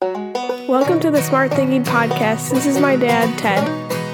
Welcome to the Smart Thinking Podcast. This is my dad, Ted.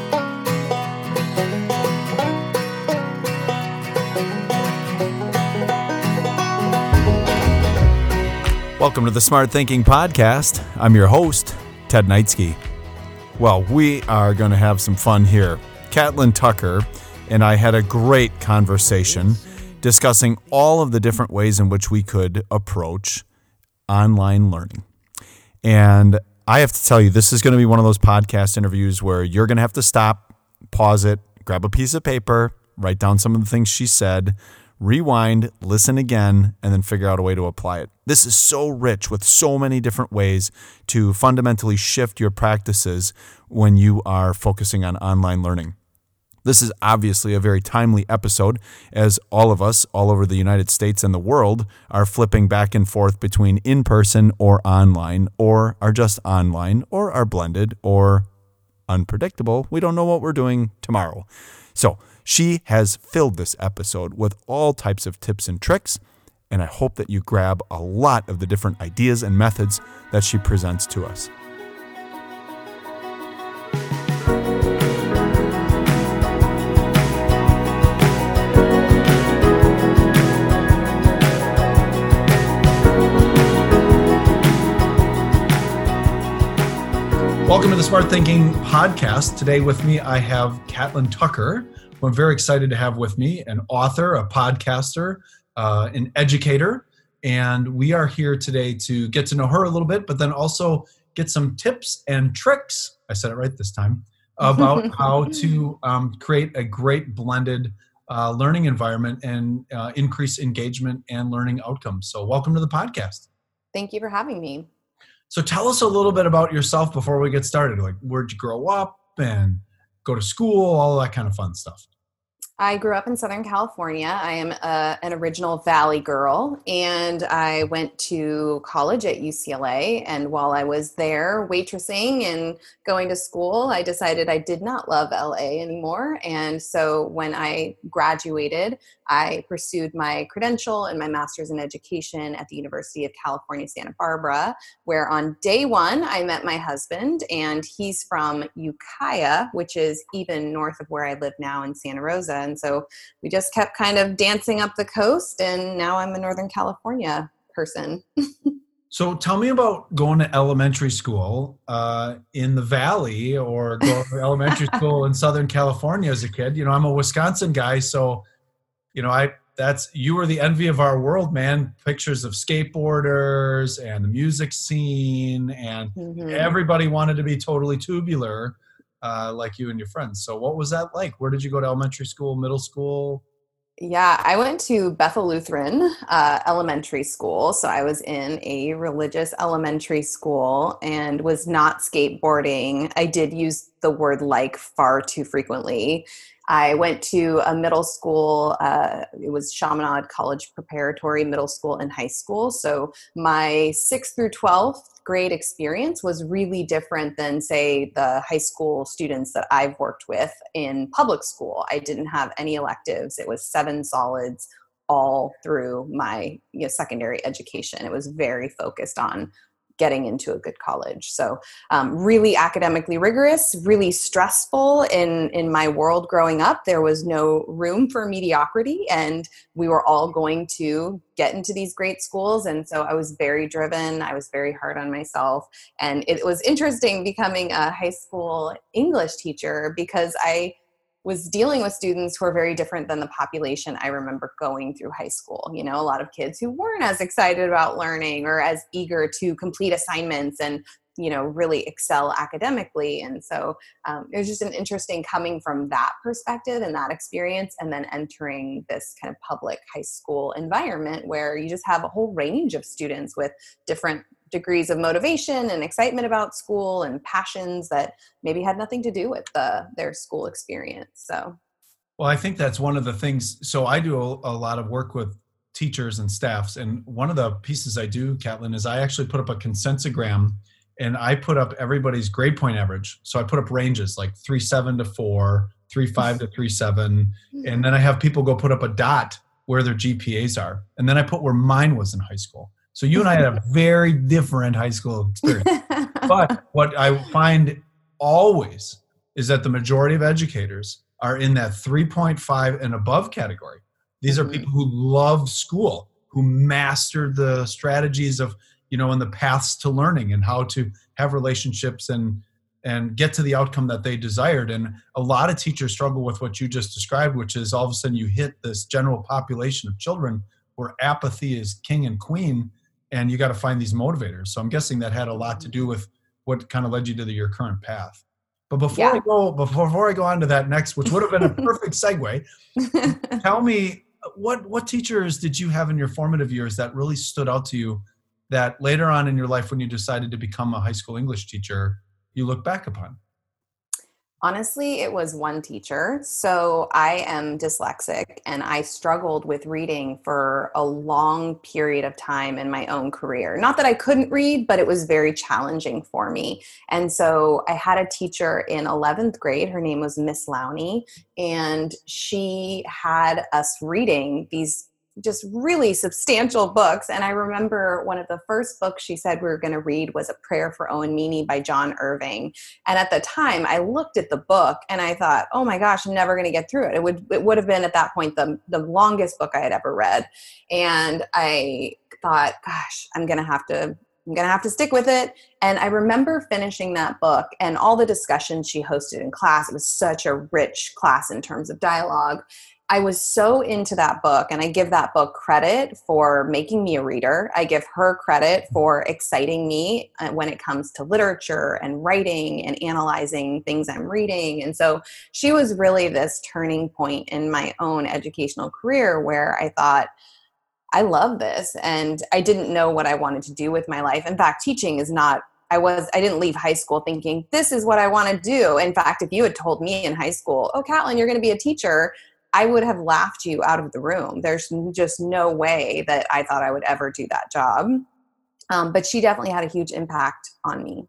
Welcome to the Smart Thinking Podcast. I'm your host, Ted Knightsky. Well, we are going to have some fun here. Catlin Tucker and I had a great conversation discussing all of the different ways in which we could approach online learning. And I have to tell you, this is going to be one of those podcast interviews where you're going to have to stop, pause it, grab a piece of paper, write down some of the things she said, rewind, listen again, and then figure out a way to apply it. This is so rich with so many different ways to fundamentally shift your practices when you are focusing on online learning. This is obviously a very timely episode as all of us all over the United States and the world are flipping back and forth between in-person or online, or are just online, or are blended, or unpredictable. We don't know what we're doing tomorrow. So she has filled this episode with all types of tips and tricks, and I hope that you grab a lot of the different ideas and methods that she presents to us. Welcome to the Smart Thinking Podcast. Today with me, I have Catlin Tucker, who I'm very excited to have with me, an author, a podcaster, an educator. And we are here today to get to know her a little bit, but then also get some tips and tricks, I said it right this time, about how to create a great blended learning environment and increase engagement and learning outcomes. So welcome to the podcast. Thank you for having me. So tell us a little bit about yourself before we get started. Like, where'd you grow up and go to school, all of that kind of fun stuff? I grew up in Southern California. I am an original Valley girl, and I went to college at UCLA. And while I was there waitressing and going to school, I decided I did not love LA anymore. And so when I graduated, I pursued my credential and my master's in education at the University of California, Santa Barbara, where on day one, I met my husband, and he's from Ukiah, which is even north of where I live now in Santa Rosa. And so we just kept kind of dancing up the coast, and now I'm a Northern California person. So tell me about going to elementary school in the Valley, or going to elementary school in Southern California as a kid. You know, I'm a Wisconsin guy, so you know, you were the envy of our world, man. Pictures of skateboarders and the music scene, and everybody wanted to be totally tubular, like you and your friends. So what was that like? Where did you go to elementary school, middle school? Yeah, I went to Bethel Lutheran Elementary School. So I was in a religious elementary school and was not skateboarding. I did use the word like far too frequently. I went to a middle school, it was Chaminade College Preparatory Middle School and High School. So my 6th through 12th grade experience was really different than, say, the high school students that I've worked with in public school. I didn't have any electives. It was 7 solids all through my secondary education. It was very focused on getting into a good college. So really academically rigorous, really stressful in my world growing up. There was no room for mediocrity, and we were all going to get into these great schools. And so I was very driven. I was very hard on myself. And it was interesting becoming a high school English teacher, because I was dealing with students who are very different than the population I remember going through high school. You know, a lot of kids who weren't as excited about learning or as eager to complete assignments and, you know, really excel academically. And so it was just an interesting coming from that perspective and that experience, and then entering this kind of public high school environment where you just have a whole range of students with different degrees of motivation and excitement about school and passions that maybe had nothing to do with their school experience. So, well, I think that's one of the things. So I do a lot of work with teachers and staffs. And one of the pieces I do, Catlin, is I actually put up a consensogram, and I put up everybody's grade point average. So I put up ranges like 3.7 to 4, 3.5 to 3.7. And then I have people go put up a dot where their GPAs are. And then I put where mine was in high school. So you and I had a very different high school experience. But what I find always is that the majority of educators are in that 3.5 and above category. These are people who love school, who mastered the strategies of, and the paths to learning and how to have relationships and get to the outcome that they desired. And a lot of teachers struggle with what you just described, which is all of a sudden you hit this general population of children where apathy is king and queen, and you got to find these motivators. So I'm guessing that had a lot to do with what kind of led you to your current path. But before I go on to that next, which would have been a perfect segue, tell me what teachers did you have in your formative years that really stood out to you that later on in your life when you decided to become a high school English teacher, you look back upon? Honestly, it was one teacher. So I am dyslexic and I struggled with reading for a long period of time in my own career. Not that I couldn't read, but it was very challenging for me. And so I had a teacher in 11th grade. Her name was Miss Lowney, and she had us reading these just really substantial books. And I remember one of the first books she said we were going to read was A Prayer for Owen Meany by John Irving. And at the time I looked at the book and I thought, oh my gosh, I'm never going to get through it. It would have been at that point the longest book I had ever read. And I thought, gosh, I'm going to have to stick with it. And I remember finishing that book and all the discussions she hosted in class. It was such a rich class in terms of dialogue. I was so into that book, and I give that book credit for making me a reader. I give her credit for exciting me when it comes to literature and writing and analyzing things I'm reading. And so she was really this turning point in my own educational career where I thought, I love this. And I didn't know what I wanted to do with my life. In fact, teaching is not, I didn't leave high school thinking, this is what I want to do. In fact, if you had told me in high school, oh, Catlin, you're going to be a teacher, I would have laughed you out of the room. There's just no way that I thought I would ever do that job. But she definitely had a huge impact on me.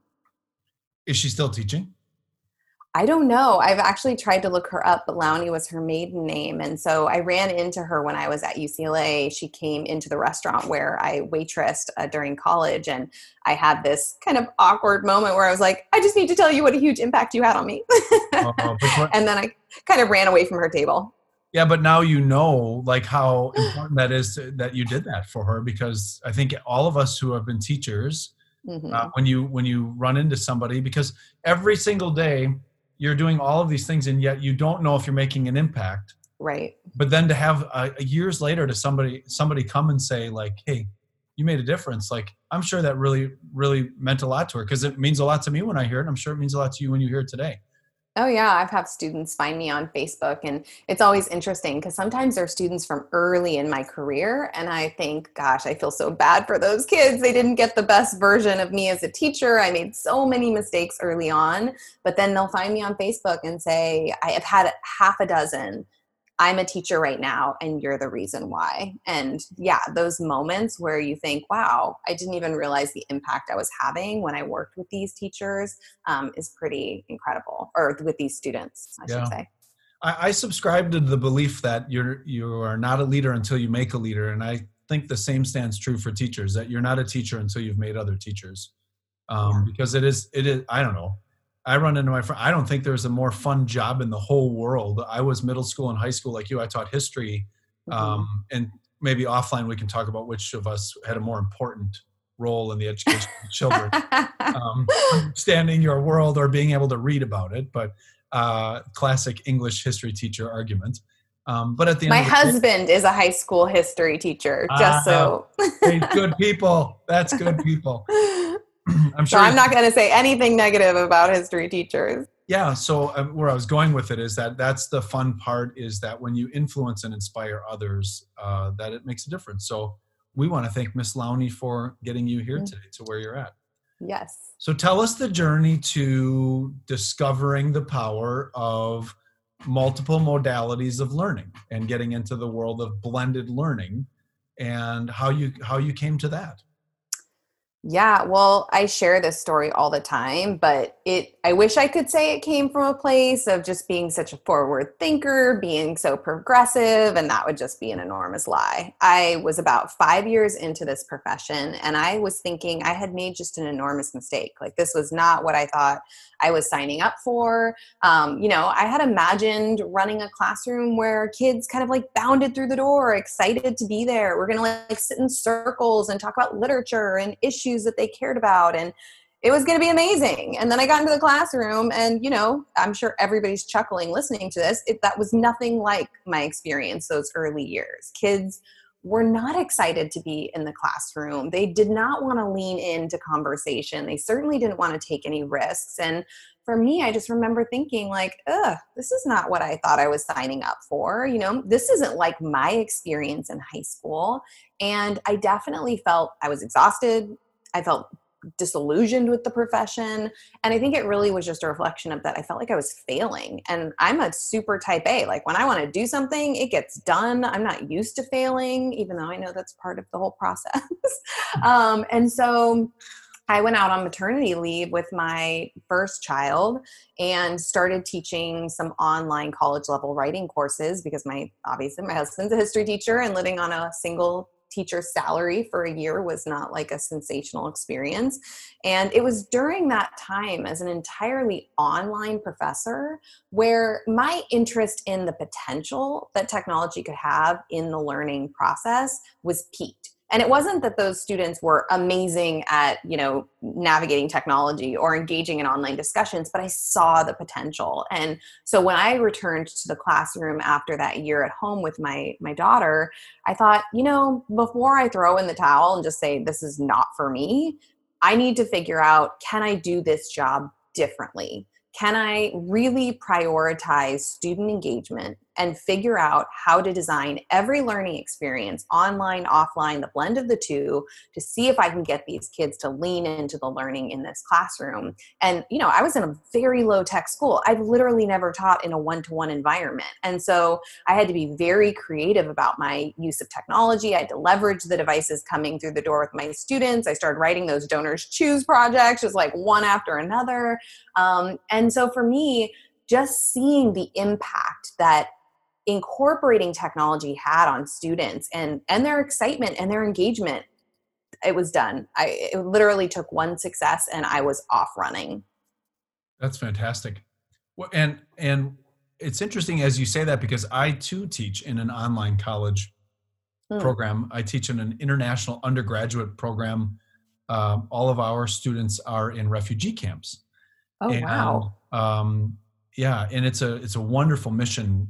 Is she still teaching? I don't know. I've actually tried to look her up, but Lowney was her maiden name. And so I ran into her when I was at UCLA. She came into the restaurant where I waitressed during college. And I had this kind of awkward moment where I was like, I just need to tell you what a huge impact you had on me. And then I kind of ran away from her table. Yeah, but now you know like how important that is that you did that for her, because I think all of us who have been teachers, when you run into somebody, because every single day you're doing all of these things and yet you don't know if you're making an impact. Right. But then to have years later to somebody come and say like, hey, you made a difference. Like, I'm sure that really, really meant a lot to her, because it means a lot to me when I hear it. I'm sure it means a lot to you when you hear it today. Oh yeah, I've had students find me on Facebook, and it's always interesting because sometimes they're students from early in my career, and I think, gosh, I feel so bad for those kids. They didn't get the best version of me as a teacher. I made so many mistakes early on, but then they'll find me on Facebook and say, I have had half a dozen. I'm a teacher right now, and you're the reason why. And yeah, those moments where you think, wow, I didn't even realize the impact I was having when I worked with these teachers is pretty incredible, or with these students, I should say. I subscribe to the belief that you are not a leader until you make a leader. And I think the same stands true for teachers, that you're not a teacher until you've made other teachers. Because it is, I don't know. I run into my friend. I don't think there's a more fun job in the whole world. I was middle school and high school like you. I taught history. And maybe offline we can talk about which of us had a more important role in the education of children. Understanding your world or being able to read about it. But classic English history teacher argument. But at the end my husband is a high school history teacher, just so. Good people. That's good people. I'm sure. So I'm not going to say anything negative about history teachers. Yeah. So where I was going with it is that that's the fun part, is that when you influence and inspire others, that it makes a difference. So we want to thank Miss Lowney for getting you here today to where you're at. Yes. So tell us the journey to discovering the power of multiple modalities of learning and getting into the world of blended learning, and how you came to that. Yeah, well, I share this story all the time, but I wish I could say it came from a place of just being such a forward thinker, being so progressive, and that would just be an enormous lie. I was about 5 years into this profession, and I was thinking I had made just an enormous mistake. Like, this was not what I thought I was signing up for. I had imagined running a classroom where kids kind of like bounded through the door, excited to be there. We're going to like sit in circles and talk about literature and issues that they cared about. And it was going to be amazing. And then I got into the classroom and, I'm sure everybody's chuckling listening to this. That was nothing like my experience those early years. Kids were not excited to be in the classroom. They did not want to lean into conversation. They certainly didn't want to take any risks. And for me, I just remember thinking like, this is not what I thought I was signing up for. This isn't like my experience in high school. And I definitely felt I was exhausted. I felt disillusioned with the profession. And I think it really was just a reflection of that. I felt like I was failing, and I'm a super type A. Like, when I want to do something, it gets done. I'm not used to failing, even though I know that's part of the whole process. And so I went out on maternity leave with my first child and started teaching some online college level writing courses because obviously my husband's a history teacher, and living on a single teacher salary for a year was not like a sensational experience. And it was during that time as an entirely online professor where my interest in the potential that technology could have in the learning process was piqued. And it wasn't that those students were amazing at, navigating technology or engaging in online discussions, but I saw the potential. And so when I returned to the classroom after that year at home with my daughter, I thought, before I throw in the towel and just say, this is not for me, I need to figure out, can I do this job differently? Can I really prioritize student engagement and figure out how to design every learning experience, online, offline, the blend of the two, to see if I can get these kids to lean into the learning in this classroom? And, I was in a very low tech school. I've literally never taught in a one-to-one environment. And so I had to be very creative about my use of technology. I had to leverage the devices coming through the door with my students. I started writing those donors choose projects, just like one after another. And so for me, just seeing the impact that incorporating technology had on students and their excitement and their engagement, it was done. It literally took one success and I was off running. That's fantastic. Well, and it's interesting as you say that, because I too teach in an online college program. I teach in an international undergraduate program. All of our students are in refugee camps. Oh, and, wow. Yeah. And it's a wonderful mission.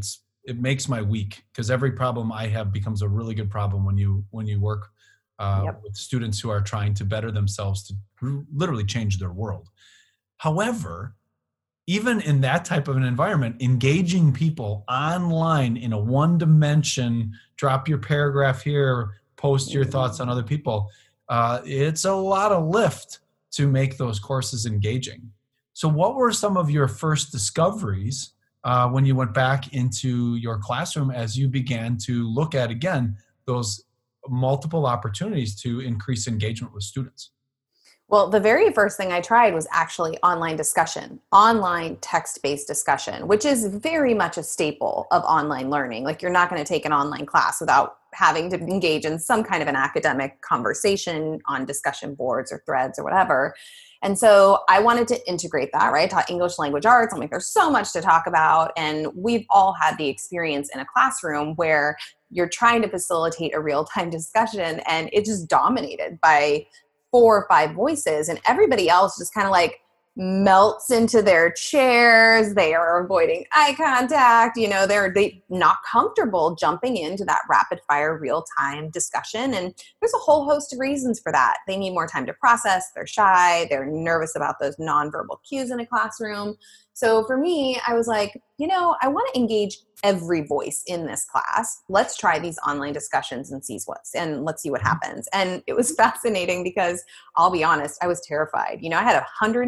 It makes my week, because every problem I have becomes a really good problem when you work with students who are trying to better themselves to literally change their world. However, even in that type of an environment, engaging people online in a one dimension, drop your paragraph here, post your thoughts on other people, it's a lot of lift to make those courses engaging. So what were some of your first discoveries when you went back into your classroom as you began to look at, again, those multiple opportunities to increase engagement with students? Well, the very first thing I tried was actually online discussion, online text-based discussion, which is very much a staple of online learning. Like, you're not going to take an online class without having to engage in some kind of an academic conversation on discussion boards or threads or whatever. And so I wanted to integrate that, right? I taught English language arts. I'm like, there's so much to talk about. And we've all had the experience in a classroom where you're trying to facilitate a real-time discussion and it's just dominated by 4 or 5 voices, and everybody else just kind of like melts into their chairs. They are avoiding eye contact. They're not comfortable jumping into that rapid fire real time discussion. And there's a whole host of reasons for that. They need more time to process. They're shy. They're nervous about those nonverbal cues in a classroom. So for me, I was like, I want to engage every voice in this class. Let's try these online discussions and let's see what happens. And it was fascinating because, I'll be honest, I was terrified. I had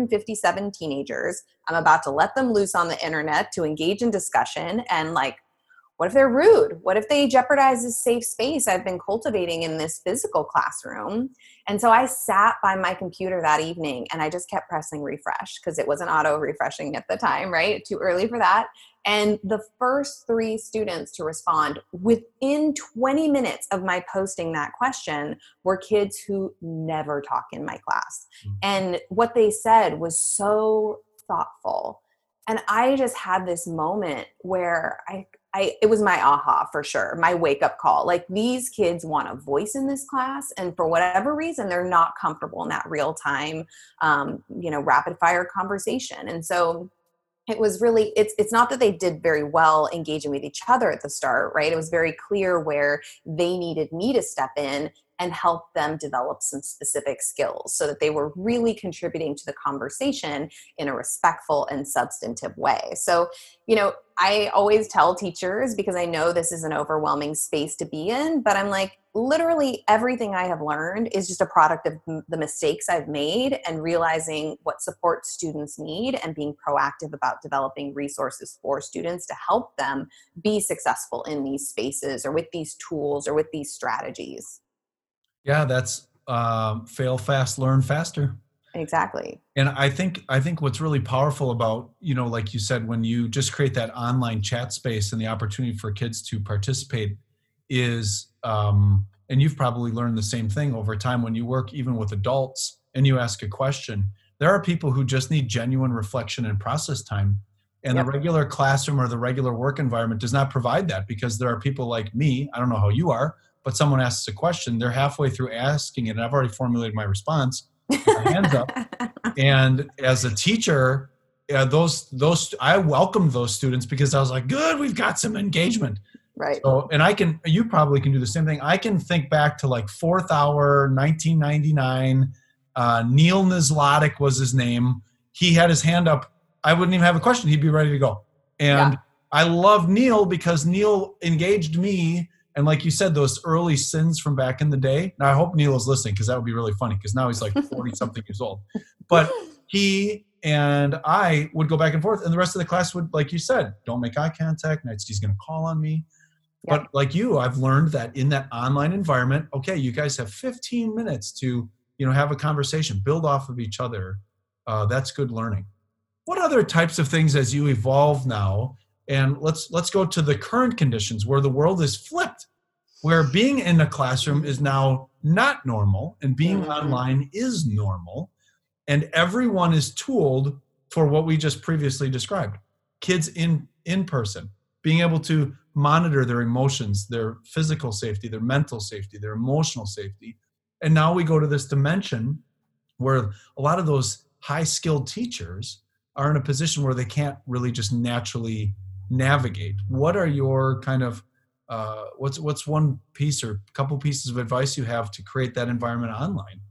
157 teenagers. I'm about to let them loose on the internet to engage in discussion. And like, what if they're rude? What if they jeopardize this safe space I've been cultivating in this physical classroom? And so I sat by my computer that evening and I just kept pressing refresh because it wasn't auto refreshing at the time, right? Too early for that. And the first 3 students to respond within 20 minutes of my posting that question were kids who never talk in my class. And what they said was so thoughtful. And I just had this moment where it was my aha for sure, my wake up call. Like, these kids want a voice in this class, and for whatever reason, they're not comfortable in that real time, rapid fire conversation. And so it was really, it's not that they did very well engaging with each other at the start, right? It was very clear where they needed me to step in and help them develop some specific skills so that they were really contributing to the conversation in a respectful and substantive way. So, I always tell teachers, because I know this is an overwhelming space to be in, but I'm like, literally everything I have learned is just a product of the mistakes I've made and realizing what support students need and being proactive about developing resources for students to help them be successful in these spaces or with these tools or with these strategies. Yeah, that's fail fast, learn faster. Exactly. And I think what's really powerful about, like you said, when you just create that online chat space and the opportunity for kids to participate is, and you've probably learned the same thing over time when you work even with adults and you ask a question, there are people who just need genuine reflection and process time. And The regular classroom or the regular work environment does not provide that, because there are people like me, I don't know how you are, but someone asks a question, they're halfway through asking it, and I've already formulated my response, my hands up. And as a teacher, those I welcomed those students because I was like, good, we've got some engagement. Right. So, and you probably can do the same thing. I can think back to like 4th hour, 1999. Neil Nizlotic was his name. He had his hand up. I wouldn't even have a question. He'd be ready to go. And I love Neil because Neil engaged me. And like you said, those early sins from back in the day. Now, I hope Neil is listening, because that would be really funny, because now he's like 40-something years old. But he and I would go back and forth, and the rest of the class would, like you said, don't make eye contact. Nightsky's going to call on me. But like you, I've learned that in that online environment, okay, you guys have 15 minutes to have a conversation, build off of each other. That's good learning. What other types of things, as you evolve now, and let's go to the current conditions where the world is flipped, where being in a classroom is now not normal and being online is normal, and everyone is tooled for what we just previously described. Kids in person, being able to monitor their emotions, their physical safety, their mental safety, their emotional safety. And now we go to this dimension where a lot of those high-skilled teachers are in a position where they can't really just naturally navigate. What are your kind of what's one piece or a couple pieces of advice you have to create that environment online?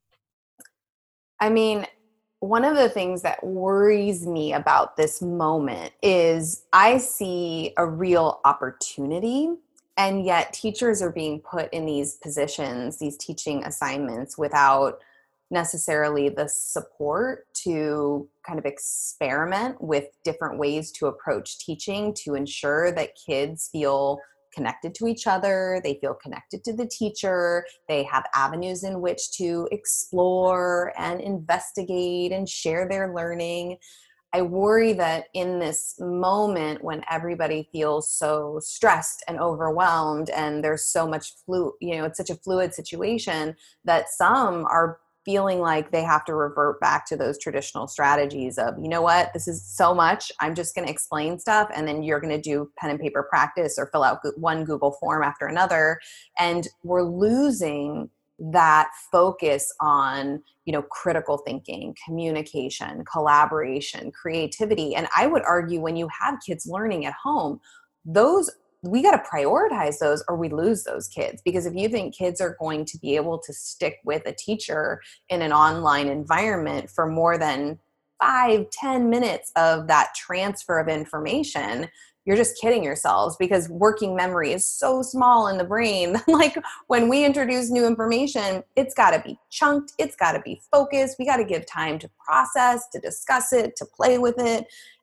I mean, one of the things that worries me about this moment is I see a real opportunity, and yet teachers are being put in these positions, these teaching assignments, without necessarily the support to kind of experiment with different ways to approach teaching to ensure that kids feel connected to each other, they feel connected to the teacher, they have avenues in which to explore and investigate and share their learning. I worry that in this moment when everybody feels so stressed and overwhelmed and there's so much it's such a fluid situation, that some are feeling like they have to revert back to those traditional strategies of, what, this is so much, I'm just going to explain stuff, and then you're going to do pen and paper practice or fill out one Google form after another. And we're losing that focus on, critical thinking, communication, collaboration, creativity. And I would argue when you have kids learning at home, we got to prioritize those or we lose those kids. Because if you think kids are going to be able to stick with a teacher in an online environment for more than 5-10 minutes of that transfer of information, you're just kidding yourselves, because working memory is so small in the brain. Like, when we introduce new information, it's got to be chunked. It's got to be focused. We got to give time to process, to discuss it, to play with it.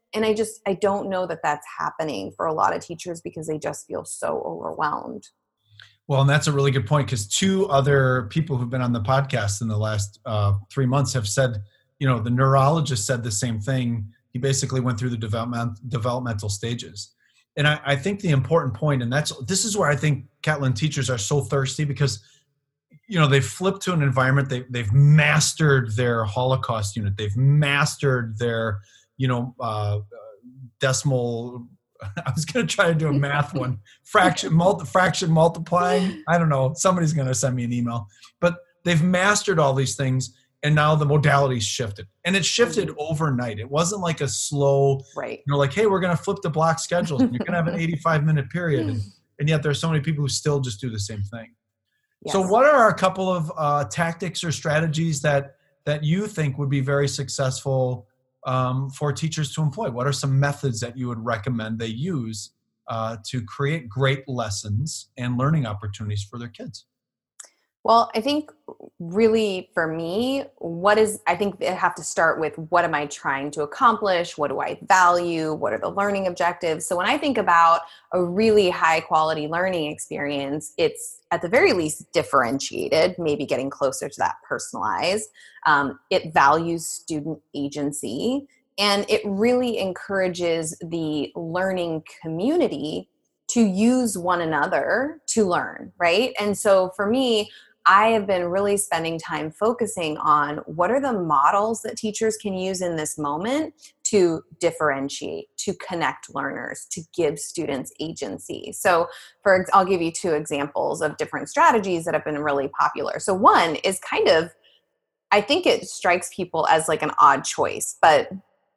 And I don't know that that's happening for a lot of teachers because they just feel so overwhelmed. Well, and that's a really good point, because two other people who've been on the podcast in the last 3 months have said, the neurologist said the same thing. He basically went through the developmental stages. And I think the important point, and this is where I think Catlin teachers are so thirsty, because they've flipped to an environment. They've mastered their Holocaust unit. They've mastered their decimal. I was going to try to do a math one. fraction multiplying. I don't know. Somebody's going to send me an email. But they've mastered all these things, and now the modality's shifted. And it shifted overnight. It wasn't like a slow, right. Like, hey, we're going to flip the block schedules. And you're going to have an 85-minute period. And yet there's so many people who still just do the same thing. Yes. So what are a couple of tactics or strategies that you think would be very successful for teachers to employ? What are some methods that you would recommend they use to create great lessons and learning opportunities for their kids? Well, I think really for me, I think they have to start with, what am I trying to accomplish? What do I value? What are the learning objectives? So when I think about a really high quality learning experience, it's at the very least differentiated, maybe getting closer to that personalized. It values student agency, and it really encourages the learning community to use one another to learn, right? And so for me, I have been really spending time focusing on what are the models that teachers can use in this moment to differentiate, to connect learners, to give students agency. So I'll give you two examples of different strategies that have been really popular. So one is I think it strikes people as like an odd choice, but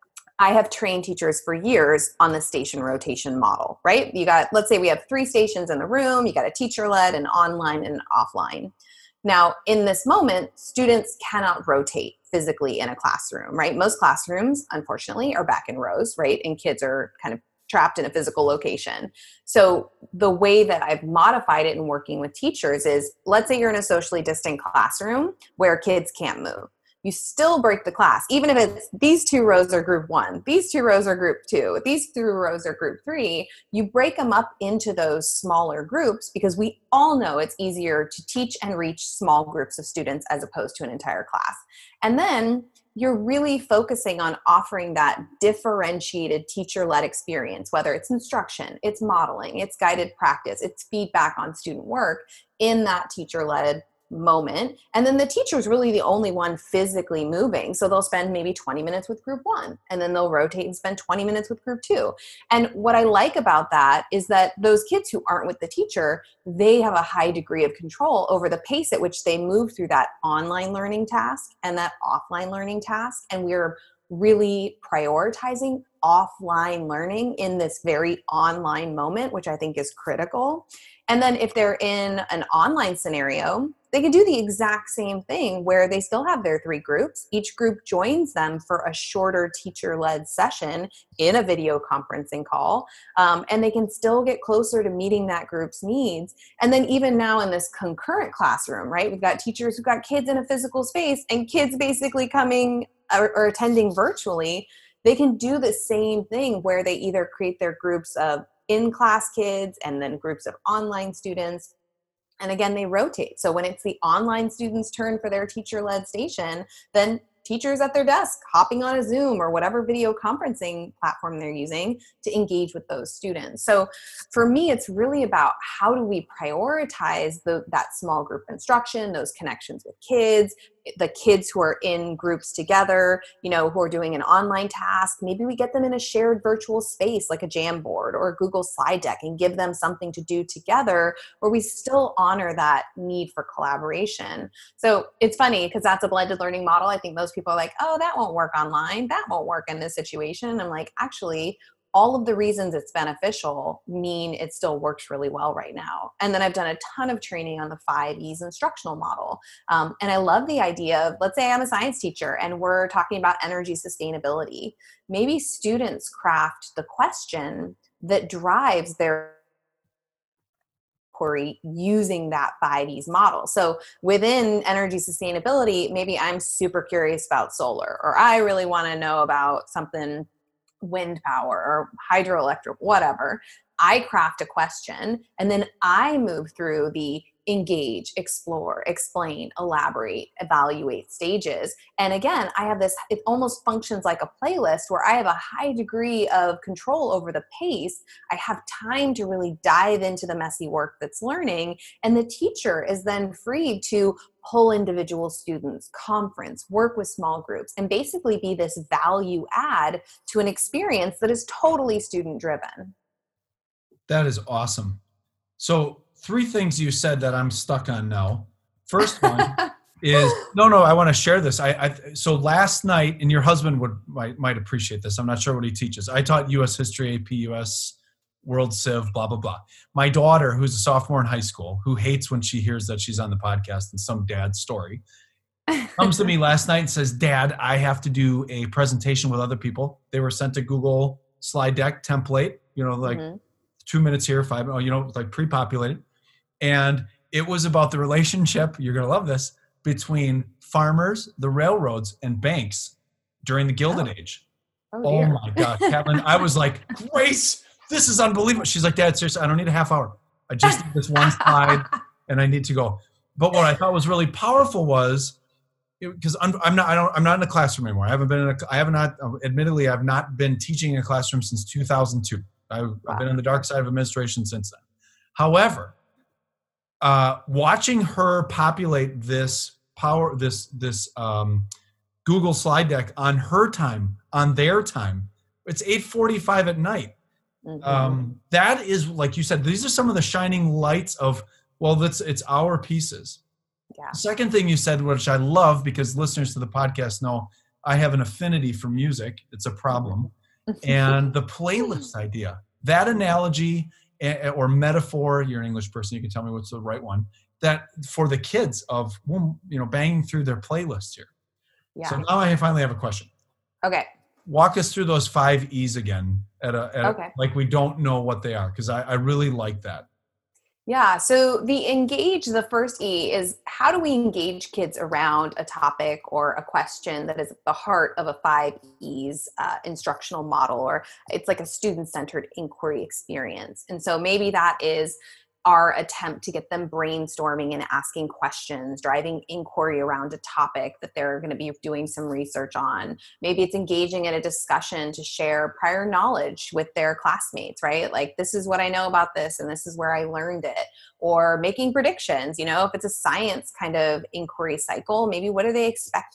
I have trained teachers for years on the station rotation model, right? Let's say we have 3 stations in the room. You got a teacher-led, an online, and an offline. Now, in this moment, students cannot rotate physically in a classroom, right? Most classrooms, unfortunately, are back in rows, right? And kids are kind of trapped in a physical location. So the way that I've modified it in working with teachers is, let's say you're in a socially distant classroom where kids can't move. You still break the class, even if it's these 2 rows are group 1, these 2 rows are group 2, these 3 rows are group 3. You break them up into those smaller groups, because we all know it's easier to teach and reach small groups of students as opposed to an entire class. And then you're really focusing on offering that differentiated teacher-led experience, whether it's instruction, it's modeling, it's guided practice, it's feedback on student work in that teacher-led moment. And then the teacher is really the only one physically moving. So they'll spend maybe 20 minutes with group 1, and then they'll rotate and spend 20 minutes with group 2. And what I like about that is that those kids who aren't with the teacher, they have a high degree of control over the pace at which they move through that online learning task and that offline learning task. And we're really prioritizing offline learning in this very online moment, which I think is critical. And then if they're in an online scenario, they can do the exact same thing where they still have their 3 groups. Each group joins them for a shorter teacher-led session in a video conferencing call, and they can still get closer to meeting that group's needs. And then even now in this concurrent classroom, right, we've got teachers who've got kids in a physical space and kids basically coming or attending virtually. They can do the same thing where they either create their groups of in-class kids and then groups of online students. And again, they rotate. So when it's the online students' turn for their teacher-led station, then teachers at their desk hopping on a Zoom or whatever video conferencing platform they're using to engage with those students. So for me, it's really about how do we prioritize that small group instruction, those connections with kids, the kids who are in groups together, who are doing an online task. Maybe we get them in a shared virtual space like a Jamboard or a Google slide deck and give them something to do together where we still honor that need for collaboration. So it's funny because that's a blended learning model. I think most people are like, oh, that won't work online. That won't work in this situation. And I'm like, actually, all of the reasons it's beneficial mean it still works really well right now. And then I've done a ton of training on the 5Es instructional model. And I love the idea of, let's say I'm a science teacher and we're talking about energy sustainability. Maybe students craft the question that drives their inquiry using that 5Es model. So within energy sustainability, maybe I'm super curious about solar, or I really want to know about something wind power or hydroelectric, whatever. I craft a question and then I move through the engage, explore, explain, elaborate, evaluate stages. And again, I have this, it almost functions like a playlist where I have a high degree of control over the pace. I have time to really dive into the messy work that's learning. And the teacher is then free to pull individual students, conference, work with small groups, and basically be this value add to an experience that is totally student driven. That is awesome. So 3 things you said that I'm stuck on now. First one is, no, I want to share this. So last night, and your husband might appreciate this. I'm not sure what he teaches. I taught U.S. History, AP, U.S. World Civ, blah, blah, blah. My daughter, who's a sophomore in high school, who hates when she hears that she's on the podcast and some dad's story, comes to me last night and says, Dad, I have to do a presentation with other people. They were sent a Google slide deck template, like 2 minutes here, 5, like pre-populated. And it was about the relationship, you're going to love this, between farmers, the railroads, and banks during the Gilded Age. Oh my God, Catlin. I was like, Grace, this is unbelievable. She's like, Dad, seriously, I don't need a half hour. I just need this one slide and I need to go. But what I thought was really powerful was, because I'm not in a classroom anymore. Admittedly, I've not been teaching in a classroom since 2002. I've been on the dark side of administration since then. However, watching her populate this Google slide deck on her time, on their time, it's 8:45 at night. That is, like you said, these are some of the shining lights of, it's our pieces. Yeah. Second thing you said, which I love because listeners to the podcast know I have an affinity for music. It's a problem. And the playlist idea, that analogy or metaphor, you're an English person, you can tell me what's the right one, that for the kids of, banging through their playlist here. Yeah. So now I finally have a question. Okay. Walk us through those 5 E's again like we don't know what they are, because I really like that. Yeah. So the first E is, how do we engage kids around a topic or a question that is at the heart of a 5 E's instructional model, or it's like a student-centered inquiry experience. And so maybe that is our attempt to get them brainstorming and asking questions, driving inquiry around a topic that they're going to be doing some research on. Maybe it's engaging in a discussion to share prior knowledge with their classmates, right? Like, this is what I know about this, and this is where I learned it. Or making predictions, if it's a science kind of inquiry cycle, maybe what would they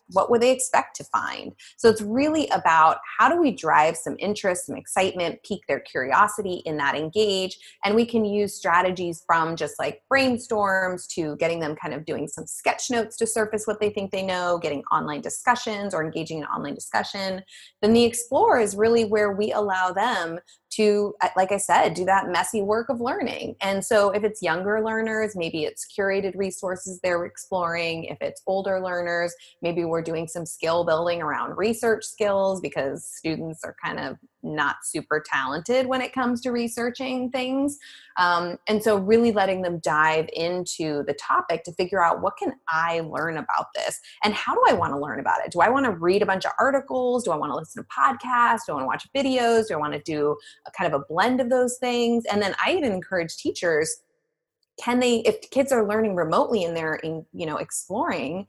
expect to find? So it's really about, how do we drive some interest, some excitement, pique their curiosity in that engage? And we can use strategies from just like brainstorms to getting them kind of doing some sketch notes to surface what they think they know, getting online discussions or engaging in online discussion. Then the explore is really where we allow them to, like I said, do that messy work of learning. And so if it's younger learners, maybe it's curated resources they're exploring. If it's older learners, maybe we're doing some skill building around research skills, because students are kind of not super talented when it comes to researching things. And so really letting them dive into the topic to figure out, what can I learn about this? And how do I want to learn about it? Do I want to read a bunch of articles? Do I want to listen to podcasts? Do I want to watch videos? Do I want to do a kind of a blend of those things? And then I even encourage teachers, if kids are learning remotely and they're exploring,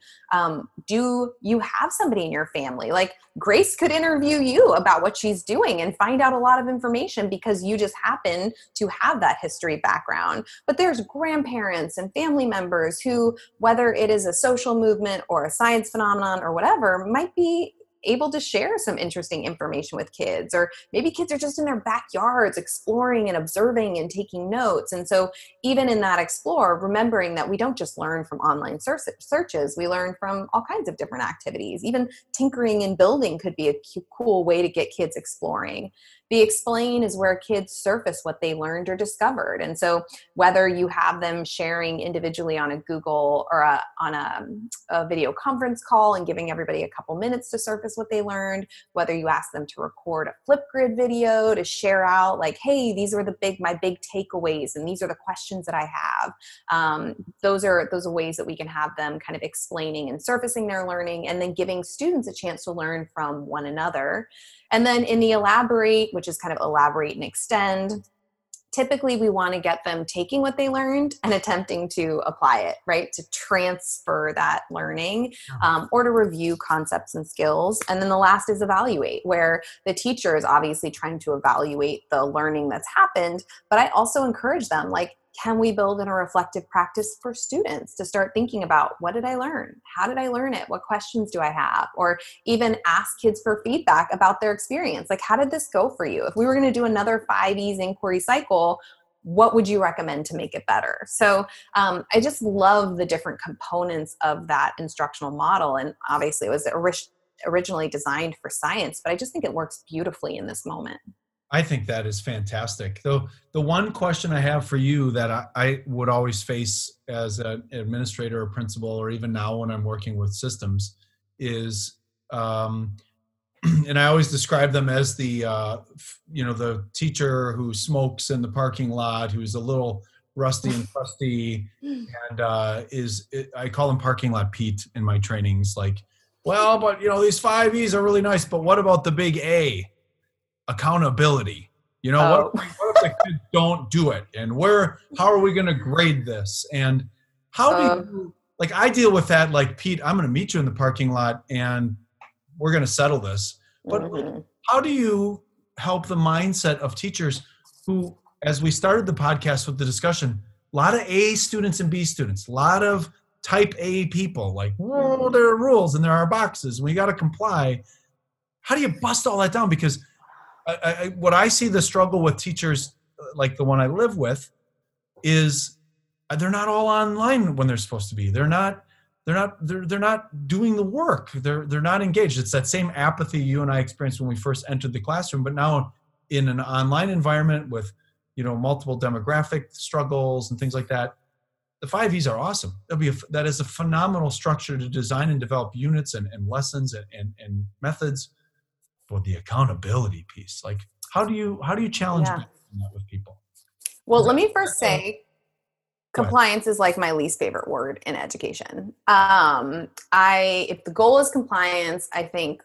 do you have somebody in your family? Like, Grace could interview you about what she's doing and find out a lot of information because you just happen to have that history background. But there's grandparents and family members who, whether it is a social movement or a science phenomenon or whatever, might be able to share some interesting information with kids. Or maybe kids are just in their backyards exploring and observing and taking notes. And so even in that explore, remembering that we don't just learn from online searches, we learn from all kinds of different activities. Even tinkering and building could be a cool way to get kids exploring. The explain is where kids surface what they learned or discovered. And so whether you have them sharing individually on a Google or on a video conference call and giving everybody a couple minutes to surface practice what they learned, whether you ask them to record a Flipgrid video to share out like, hey, these are my big takeaways, and these are the questions that I have. Those are ways that we can have them kind of explaining and surfacing their learning, and then giving students a chance to learn from one another. And then in the elaborate, which is kind of elaborate and extend, typically we want to get them taking what they learned and attempting to apply it, right? To transfer that learning, or to review concepts and skills. And then the last is evaluate, where the teacher is obviously trying to evaluate the learning that's happened. But I also encourage them, like, can we build in a reflective practice for students to start thinking about, what did I learn? How did I learn it? What questions do I have? Or even ask kids for feedback about their experience. Like, how did this go for you? If we were going to do another 5 E's inquiry cycle, what would you recommend to make it better? So I just love the different components of that instructional model. And obviously it was originally designed for science, but I just think it works beautifully in this moment. I think that is fantastic. Though the one question I have for you that I would always face as an administrator or principal, or even now when I'm working with systems, is, and I always describe them as the teacher who smokes in the parking lot, who's a little rusty and crusty, and I call him Parking Lot Pete in my trainings. Like, well, but these 5 E's are really nice, but what about the big A? Accountability. What if the kids don't do it, and how are we going to grade this, and how do you, like, I deal with that, like, Pete, I'm going to meet you in the parking lot and we're going to settle this. But how do you help the mindset of teachers who, as we started the podcast with the discussion, a lot of A students and B students, a lot of type A people, like, well, there are rules and there are boxes and we got to comply. How do you bust all that down? Because what I see the struggle with teachers, like the one I live with, is they're not all online when they're supposed to be. They're not doing the work. They're not engaged. It's that same apathy you and I experienced when we first entered the classroom, but now in an online environment with, multiple demographic struggles and things like that. The 5 E's are awesome. That is a phenomenal structure to design and develop units and lessons and methods. For the accountability piece, like, how do you challenge that with people? Well, let me first say, compliance is like my least favorite word in education. If the goal is compliance, I think,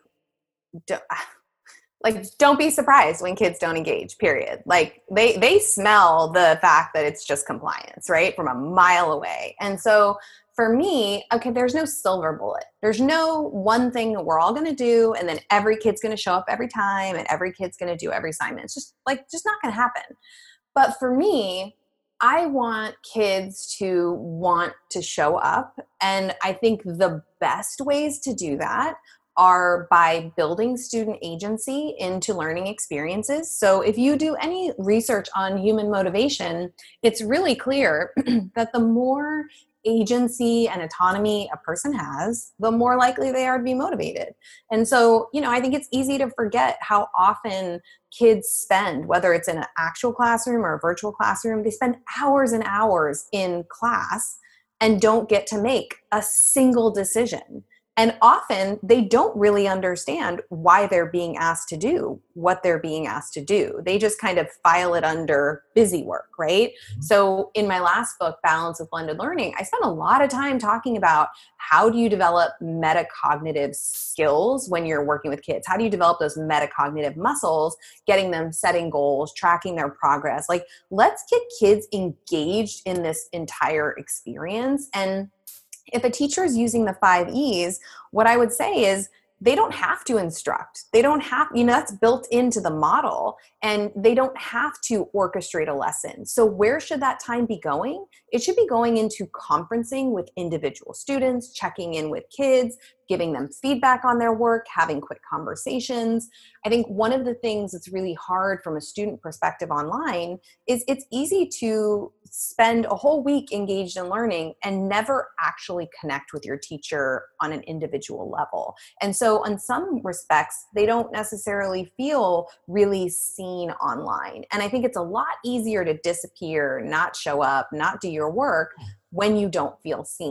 don't be surprised when kids don't engage, period. Like, they smell the fact that it's just compliance, right? From a mile away. And so for me, okay, there's no silver bullet. There's no one thing that we're all going to do, and then every kid's going to show up every time, and every kid's going to do every assignment. It's just not going to happen. But for me, I want kids to want to show up. And I think the best ways to do that are by building student agency into learning experiences. So if you do any research on human motivation, it's really clear that the more agency and autonomy a person has, the more likely they are to be motivated. And so, I think it's easy to forget how often kids spend, whether it's in an actual classroom or a virtual classroom, they spend hours and hours in class and don't get to make a single decision. And often they don't really understand why they're being asked to do what they're being asked to do. They just kind of file it under busy work, right? So in my last book, Balance with Blended Learning, I spent a lot of time talking about how do you develop metacognitive skills when you're working with kids? How do you develop those metacognitive muscles, getting them setting goals, tracking their progress? Like, let's get kids engaged in this entire experience. And if a teacher is using the 5 E's, what I would say is they don't have to instruct. They don't have, that's built into the model, and they don't have to orchestrate a lesson. So where should that time be going? It should be going into conferencing with individual students, checking in with kids, giving them feedback on their work, having quick conversations. I think one of the things that's really hard from a student perspective online is it's easy to spend a whole week engaged in learning and never actually connect with your teacher on an individual level. And so in some respects, they don't necessarily feel really seen online. And I think it's a lot easier to disappear, not show up, not do your work when you don't feel seen.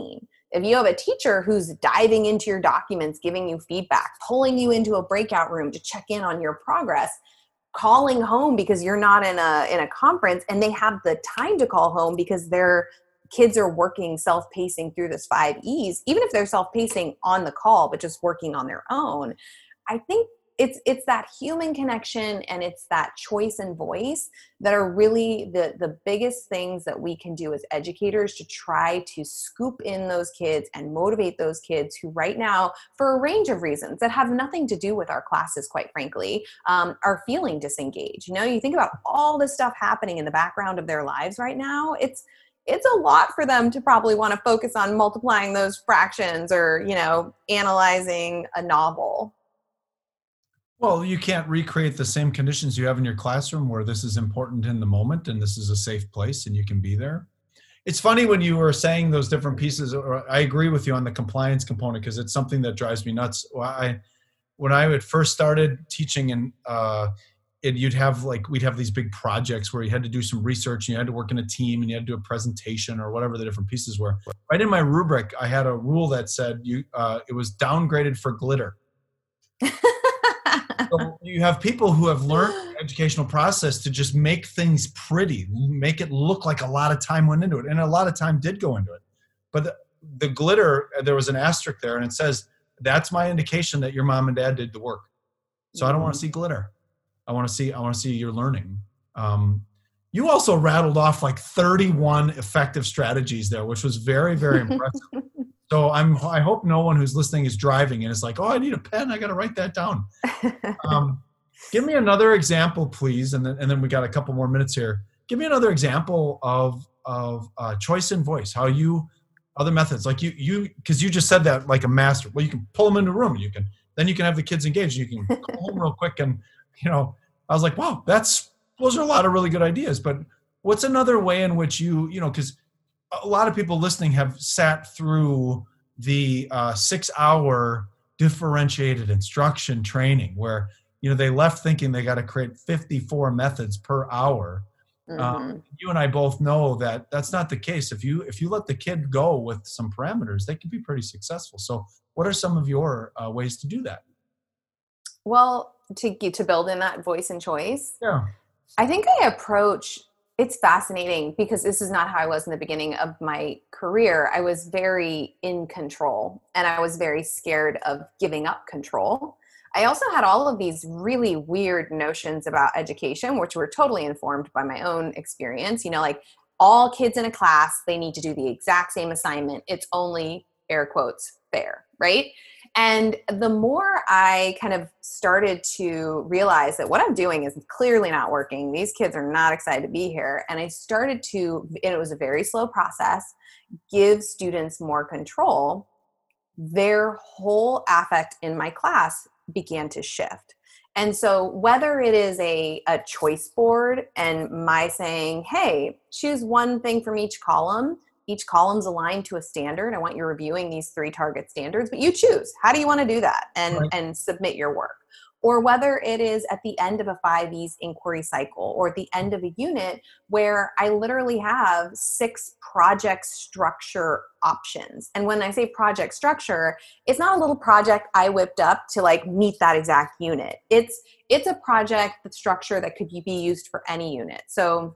If you have a teacher who's diving into your documents, giving you feedback, pulling you into a breakout room to check in on your progress, calling home because you're not in a conference, and they have the time to call home because their kids are working self-pacing through this 5 E's, even if they're self-pacing on the call, but just working on their own. I think it's that human connection and it's that choice and voice that are really the biggest things that we can do as educators to try to scoop in those kids and motivate those kids who right now, for a range of reasons that have nothing to do with our classes, quite frankly, are feeling disengaged. You know, you think about all this stuff happening in the background of their lives right now. It's a lot for them to probably want to focus on multiplying those fractions or, you know, analyzing a novel. Well, you can't recreate the same conditions you have in your classroom where this is important in the moment and this is a safe place and you can be there. It's funny when you were saying those different pieces, or I agree with you on the compliance component because it's something that drives me nuts. When I had first started teaching and we'd have these big projects where you had to do some research and you had to work in a team and you had to do a presentation or whatever the different pieces were. Right in my rubric, I had a rule that said it was downgraded for glitter. So you have people who have learned the educational process to just make things pretty, make it look like a lot of time went into it. And a lot of time did go into it. But the glitter, there was an asterisk there and it says, that's my indication that your mom and dad did the work. So I don't want to see glitter. I want to see your learning. You also rattled off like 31 effective strategies there, which was very, very impressive. So I hope no one who's listening is driving and is like, oh, I need a pen. I got to write that down. Give me another example, please. And then we got a couple more minutes here. Give me another example of choice and voice, other methods like because you just said that like a master. Well, you can pull them into a room. Then you can have the kids engaged. You can go home real quick. And, you know, I was like, wow, those are a lot of really good ideas. But what's another way in which because a lot of people listening have sat through the 6-hour differentiated instruction training where, they left thinking they got to create 54 methods per hour. Mm-hmm. You and I both know that that's not the case. If you let the kid go with some parameters, they can be pretty successful. So what are some of your ways to do that? Well, to build in that voice and choice. Yeah. I think it's fascinating because this is not how I was in the beginning of my career. I was very in control and I was very scared of giving up control. I also had all of these really weird notions about education, which were totally informed by my own experience. Like all kids in a class, they need to do the exact same assignment. It's only, air quotes, fair, right? And the more I kind of started to realize that what I'm doing is clearly not working, these kids are not excited to be here. And I started to, and it was a very slow process, give students more control. Their whole affect in my class began to shift. And so whether it is a choice board and my saying, hey, choose one thing from each column's aligned to a standard. I want you reviewing these 3 target standards, but you choose. How do you want to do that and submit your work? Or whether it is at the end of a 5E's inquiry cycle or at the end of a unit where I literally have 6 project structure options. And when I say project structure, it's not a little project I whipped up to like meet that exact unit. It's a project structure that could be used for any unit. So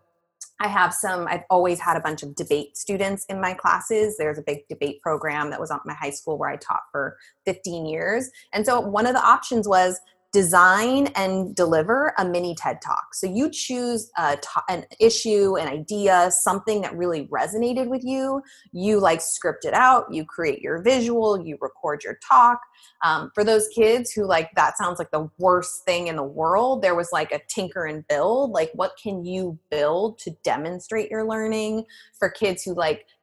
I've always had a bunch of debate students in my classes. There's a big debate program that was at my high school where I taught for 15 years. And so one of the options was design and deliver a mini TED Talk. So you choose an issue, an idea, something that really resonated with you. You script it out, you create your visual, you record your talk. For those kids who that sounds like the worst thing in the world, there was a tinker and build, what can you build to demonstrate your learning? For kids who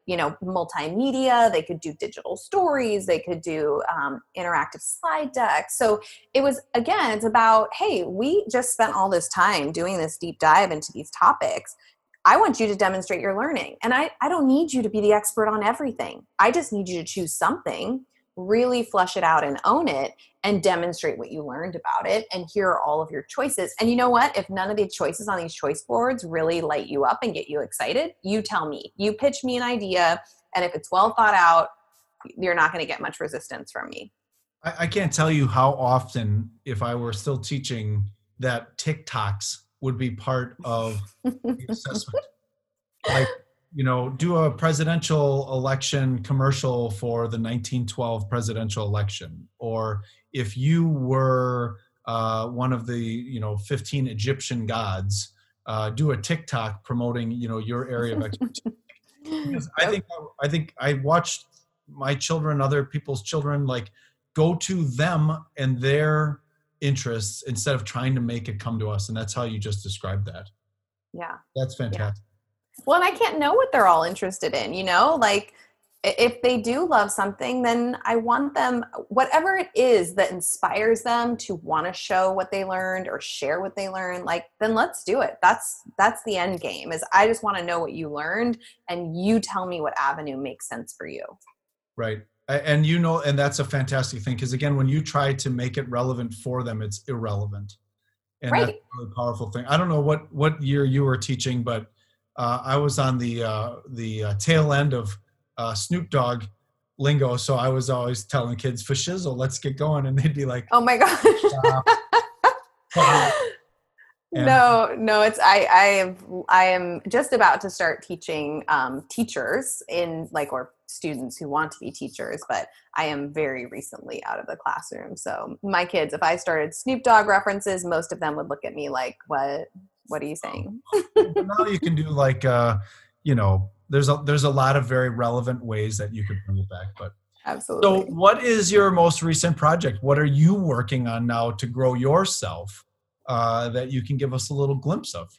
multimedia, they could do digital stories, they could do interactive slide decks. So it's about, hey, we just spent all this time doing this deep dive into these topics. I want you to demonstrate your learning. And I don't need you to be the expert on everything. I just need you to choose something, really flush it out and own it and demonstrate what you learned about it. And here are all of your choices. And you know what? If none of the choices on these choice boards really light you up and get you excited, you tell me. You pitch me an idea. And if it's well thought out, you're not going to get much resistance from me. I can't tell you how often, if I were still teaching, that TikToks would be part of the assessment. Like, do a presidential election commercial for the 1912 presidential election. Or if you were one of the, 15 Egyptian gods, do a TikTok promoting, your area of expertise. Because I think I watched my children, other people's children, like, go to them and their interests instead of trying to make it come to us. And that's how you just described that. Yeah. That's fantastic. Yeah. Well, and I can't know what they're all interested in, like if they do love something, then I want them, whatever it is that inspires them to want to show what they learned or share what they learned, like, then let's do it. That's the end game, is I just want to know what you learned and you tell me what avenue makes sense for you. Right. And and that's a fantastic thing, because again, when you try to make it relevant for them, it's irrelevant. And right. That's a really powerful thing. I don't know what year you were teaching, but I was on the tail end of Snoop Dogg lingo. So I was always telling kids, for shizzle, let's get going. And they'd be like, oh my gosh. No, it's I am just about to start teaching teachers or students who want to be teachers, but I am very recently out of the classroom. So my kids, if I started Snoop Dogg references, most of them would look at me like, what are you saying? Now you can do there's a lot of very relevant ways that you could bring it back. But absolutely. So what is your most recent project? What are you working on now to grow yourself that you can give us a little glimpse of?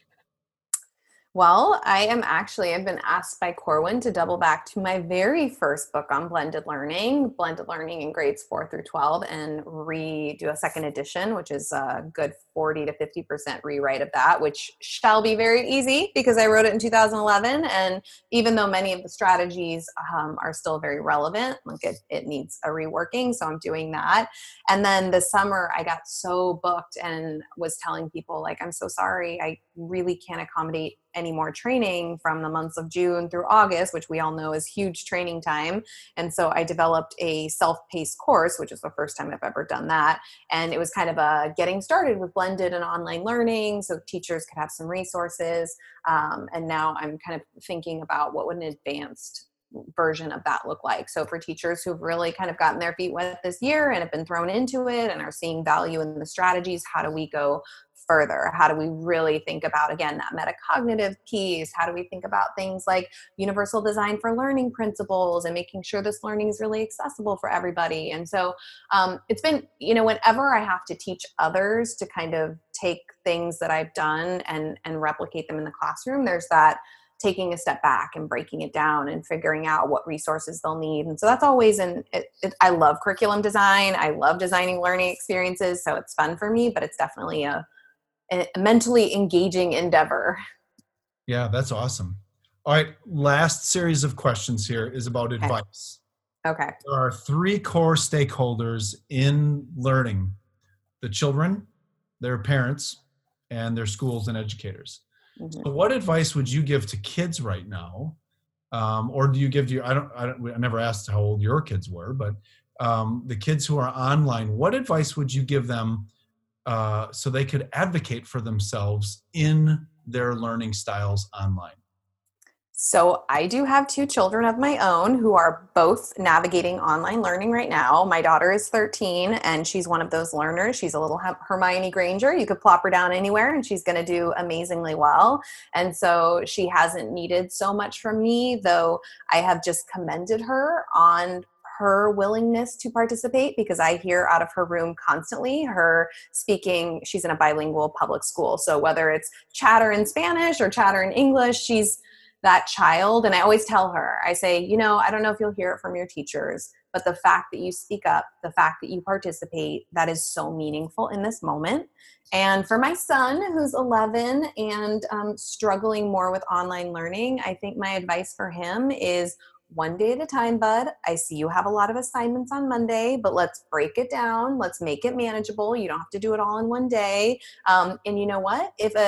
Well, I've been asked by Corwin to double back to my very first book on blended learning in grades 4 through 12, and redo a second edition, which is a good 40 to 50% rewrite of that, which shall be very easy because I wrote it in 2011. And even though many of the strategies are still very relevant, like it needs a reworking. So I'm doing that. And then this summer I got so booked and was telling people, like, I'm so sorry, I really can't accommodate any more training from the months of June through August, which we all know is huge training time. And so I developed a self-paced course, which is the first time I've ever done that. And it was kind of a getting started with blended and online learning, so teachers could have some resources. And now I'm kind of thinking about what would an advanced version of that look like. So for teachers who've really kind of gotten their feet wet this year and have been thrown into it and are seeing value in the strategies, how do we go further? How do we really think about, again, that metacognitive piece? How do we think about things like universal design for learning principles and making sure this learning is really accessible for everybody? And so it's been, whenever I have to teach others to kind of take things that I've done and replicate them in the classroom, there's that taking a step back and breaking it down and figuring out what resources they'll need. And so that's always I love curriculum design. I love designing learning experiences. So it's fun for me, but it's definitely a mentally engaging endeavor. Yeah, that's awesome. All right. Last series of questions here is about advice. Okay. There are 3 core stakeholders in learning: the children, their parents, and their schools and educators. Mm-hmm. So what advice would you give to kids right now? Or do you give to I never asked how old your kids were, but the kids who are online, what advice would you give them so they could advocate for themselves in their learning styles online? So I do have 2 children of my own who are both navigating online learning right now. My daughter is 13 and she's one of those learners. She's a little Hermione Granger. You could plop her down anywhere and she's going to do amazingly well. And so she hasn't needed so much from me, though I have just commended her on her willingness to participate, because I hear out of her room constantly her speaking. She's in a bilingual public school. So whether it's chatter in Spanish or chatter in English, she's that child. And I always tell her, I say, I don't know if you'll hear it from your teachers, but the fact that you speak up, the fact that you participate, that is so meaningful in this moment. And for my son, who's 11 and struggling more with online learning, I think my advice for him is one day at a time, bud. I see you have a lot of assignments on Monday, but let's break it down. Let's make it manageable. You don't have to do it all in one day. And you know what? If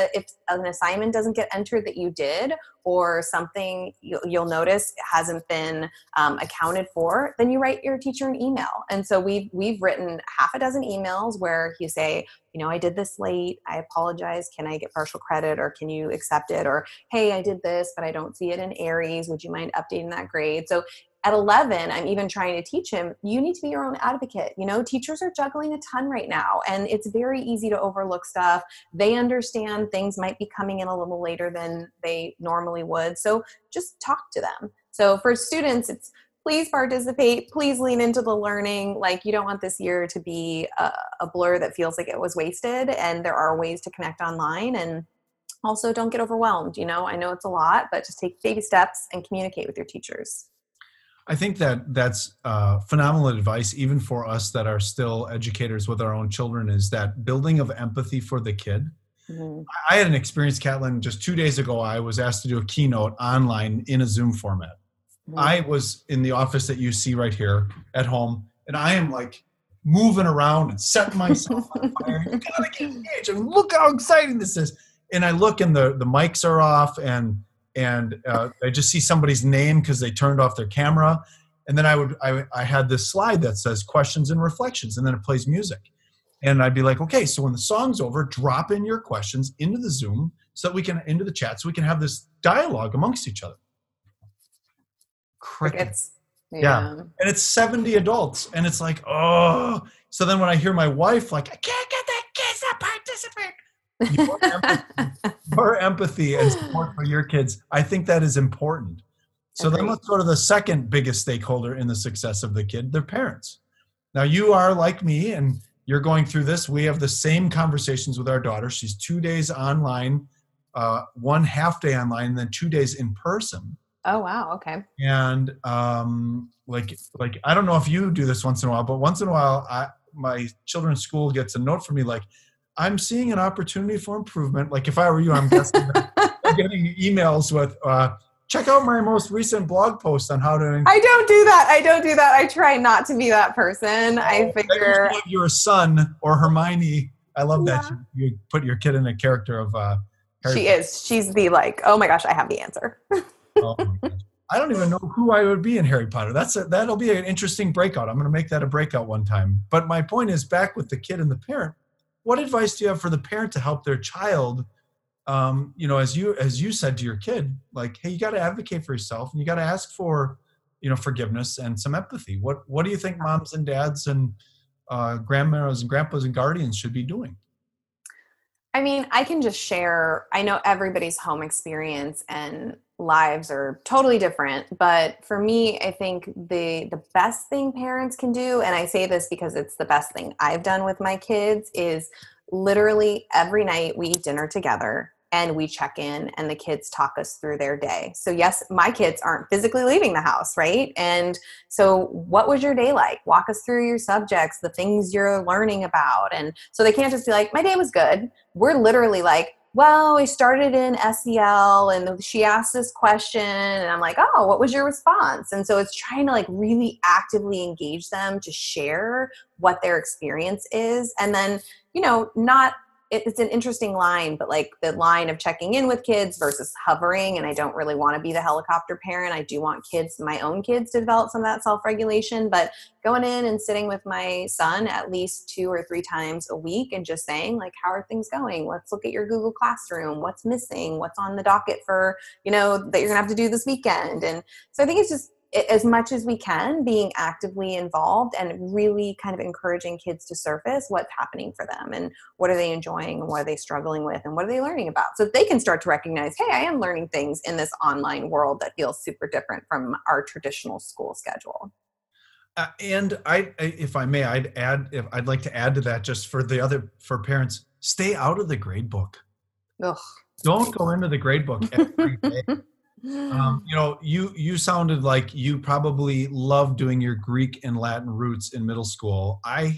an assignment doesn't get entered that you did, or something you'll notice hasn't been accounted for, then you write your teacher an email. And so we've written half a dozen emails where you say, I did this late. I apologize. Can I get partial credit, or can you accept it? Or, hey, I did this, but I don't see it in Aries. Would you mind updating that grade? So at 11, I'm even trying to teach him, you need to be your own advocate. Teachers are juggling a ton right now, and it's very easy to overlook stuff. They understand things might be coming in a little later than they normally would. So just talk to them. So for students, it's please participate, please lean into the learning. Like, you don't want this year to be a blur that feels like it was wasted, and there are ways to connect online. And also, don't get overwhelmed. I know it's a lot, but just take baby steps and communicate with your teachers. I think that's phenomenal advice, even for us that are still educators with our own children, is that building of empathy for the kid. Mm-hmm. I had an experience, Catlin, just 2 days ago. I was asked to do a keynote online in a Zoom format. Mm-hmm. I was in the office that you see right here at home, and I am like moving around and setting myself on fire. You gotta get engaged. Look how exciting this is. And I look, and the mics are off, and I just see somebody's name because they turned off their camera. And then I had this slide that says questions and reflections, and then it plays music. And I'd be like, okay, so when the song's over, drop in your questions into the Zoom into the chat, so we can have this dialogue amongst each other. Crickets. Yeah. And it's 70 adults. And it's like, oh. So then when I hear my wife, like, I can't get the kids to participate. Your empathy and support for your kids, I think that is important. So then let's go to the second biggest stakeholder in the success of the kid, their parents. Now, you are like me, and you're going through this. We have the same conversations with our daughter. She's 2 days online, 1 half day online, and then 2 days in person. Oh, wow. Okay. And like I don't know if you do this once in a while, but once in a while, my children's school gets a note from me like, I'm seeing an opportunity for improvement. Like, if I were you, I'm guessing I'm getting emails with, check out my most recent blog post on how to. I don't do that. I try not to be that person. I figure. Your son or Hermione. I love that you put your kid in a character of. She is. She's the oh my gosh, I have the answer. Oh my gosh. I don't even know who I would be in Harry Potter. That'll be an interesting breakout. I'm going to make that a breakout one time. But my point is, back with the kid and the parent. What advice do you have for the parent to help their child? As you said to your kid, like, hey, you got to advocate for yourself, and you got to ask for, forgiveness and some empathy. What do you think moms and dads and grandmas and grandpas and guardians should be doing? I mean, I can just share. I know everybody's home experience and lives are totally different, but for me, I think the best thing parents can do, and I say this because it's the best thing I've done with my kids, is literally every night we eat dinner together and we check in, and the kids talk us through their day. So yes, my kids aren't physically leaving the house, right? And so what was your day like? Walk us through your subjects, the things you're learning about. And so they can't just be like, my day was good. We're literally like, well, we started in SEL and she asked this question, and I'm like, oh, what was your response? And so it's trying to really actively engage them to share what their experience is. And then, it's an interesting line, but the line of checking in with kids versus hovering. And I don't really want to be the helicopter parent. I do want my own kids to develop some of that self-regulation, but going in and sitting with my son at least 2 or 3 times a week and just saying, how are things going? Let's look at your Google Classroom. What's missing? What's on the docket for, that you're going to have to do this weekend? And so I think it's just, as much as we can, being actively involved and really kind of encouraging kids to surface what's happening for them and what are they enjoying and what are they struggling with and what are they learning about, so that they can start to recognize, hey, I am learning things in this online world that feels super different from our traditional school schedule. And if I may, I'd like to add to that, just for parents, stay out of the grade book. Ugh. Don't go into the grade book every day. You sounded like you probably loved doing your Greek and Latin roots in middle school.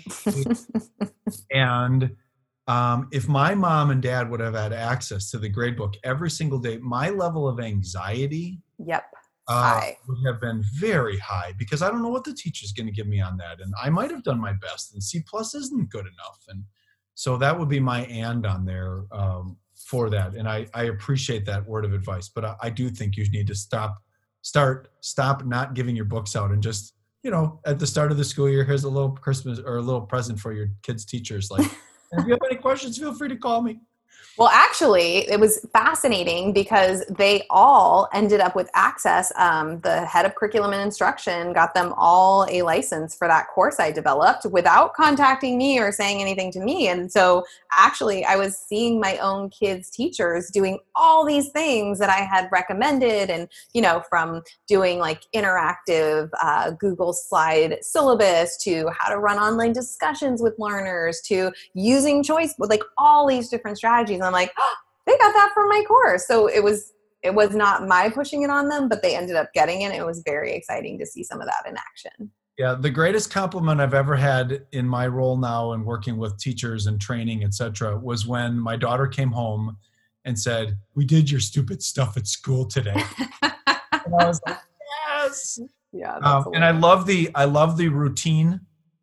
And if my mom and dad would have had access to the grade book every single day, my level of anxiety would have been very high, because I don't know what the teacher's going to give me on that. And I might have done my best, and C+ isn't good enough. And so that would be my and on there. for that. And I appreciate that word of advice, but I do think you need to stop not giving your books out and just, at the start of the school year, here's a little Christmas or a little present for your kids' teachers. Like, if you have any questions, feel free to call me. Well, actually, it was fascinating because they all ended up with access. The head of curriculum and instruction got them all a license for that course I developed without contacting me or saying anything to me. And so actually, I was seeing my own kids' teachers doing all these things that I had recommended. And, from doing like interactive Google slide syllabus to how to run online discussions with learners to using choice, like all these different strategies. I'm like, oh, they got that from my course. So it was not my pushing it on them, but they ended up getting it. It was very exciting to see some of that in action. Yeah, the greatest compliment I've ever had in my role now and working with teachers and training, et cetera, was when my daughter came home and said, "We did your stupid stuff at school today." And I was like, yes. Yeah. And I love the routine,